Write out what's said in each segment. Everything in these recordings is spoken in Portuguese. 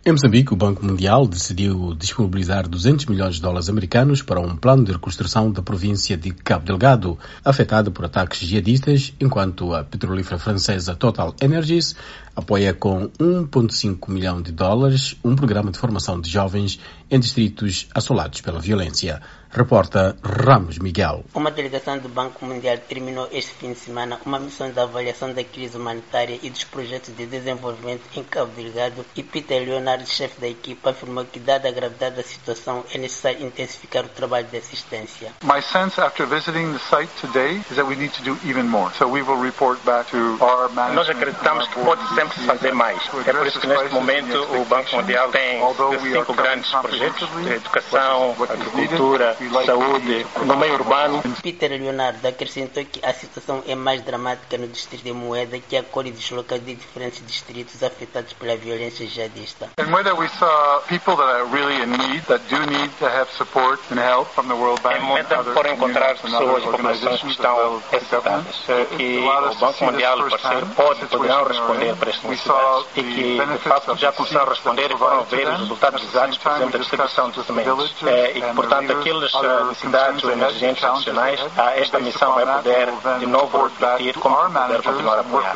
Em Moçambique, o Banco Mundial decidiu disponibilizar 200 milhões de dólares americanos para um plano de reconstrução da província de Cabo Delgado, afetada por ataques jihadistas, enquanto a petrolífera francesa Total Energies apoia com 1,5 milhão de dólares um programa de formação de jovens em distritos assolados pela violência. Reporta Ramos Miguel. Uma delegação do Banco Mundial terminou este fim de semana uma missão de avaliação da crise humanitária e dos projetos de desenvolvimento em Cabo Delgado, e Peter Leonard, chefe da equipa, afirmou que, dada a gravidade da situação, é necessário intensificar o trabalho de assistência. My sense after visiting the site today is that we need to do even more. So we will report back to our management. Nós acreditamos que pode sempre fazer mais. É por isso que neste momento o Banco Mundial tem 5 grandes projetos de educação, agricultura, saúde, no meio urbano. Peter Leonardo acrescentou que a situação é mais dramática no distrito de Moeda, que acolhe deslocados de diferentes distritos afetados pela violência jihadista. In Moeda we saw people that are really in need, that do need to have support and help from the World Bank. Em Moeda foram encontrar pessoas e populações que estão necessitadas, que o Banco Mundial poderão responder para estas necessidades e que de facto já começaram a responder e foram ver os resultados exatos, por exemplo, da distribuição de sementes. E que, portanto, aquelas necessidades ou emergentes adicionais, esta missão vai poder de novo refletir como poder continuar a apoiar.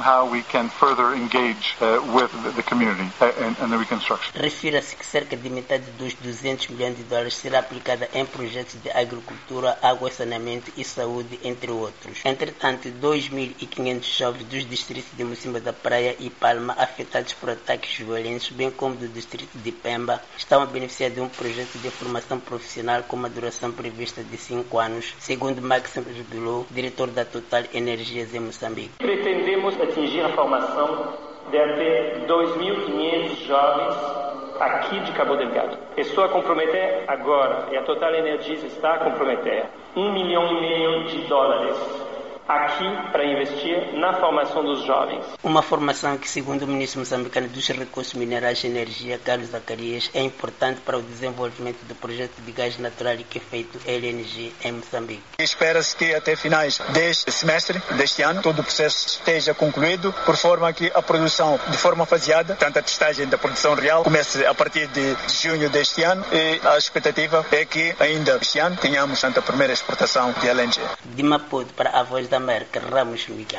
Refira-se que cerca de metade dos 200 milhões de dólares será aplicada em projetos de agricultura, água, saneamento e saúde, entre outros. Entretanto, 2.500 jovens dos distritos de Mocimboa da Praia e Palma, afetados por ataques violentos, bem como do distrito de Pemba, estão a beneficiar de um projeto de formação profissional com uma duração prevista de 5 anos, segundo Maxime Bilou, diretor da Total Energias em Moçambique. Pretendemos atingir a formação de até 2.500 jovens aqui de Cabo Delgado. Estou a comprometer agora, e a Total Energies está a comprometer, 1,5 milhão de dólares aqui para investir na formação dos jovens. Uma formação que, segundo o ministro moçambicano dos Recursos Minerais e Energia, Carlos Zacarias, é importante para o desenvolvimento do projeto de gás natural e liquefeito LNG em Moçambique. Espera-se que até finais deste semestre, deste ano, todo o processo esteja concluído, por forma que a produção, de forma faseada, tanto a testagem da produção real, comece a partir de junho deste ano, e a expectativa é que ainda este ano tenhamos a primeira exportação de LNG. De Maputo para a Voz da América, Ramos Miguel.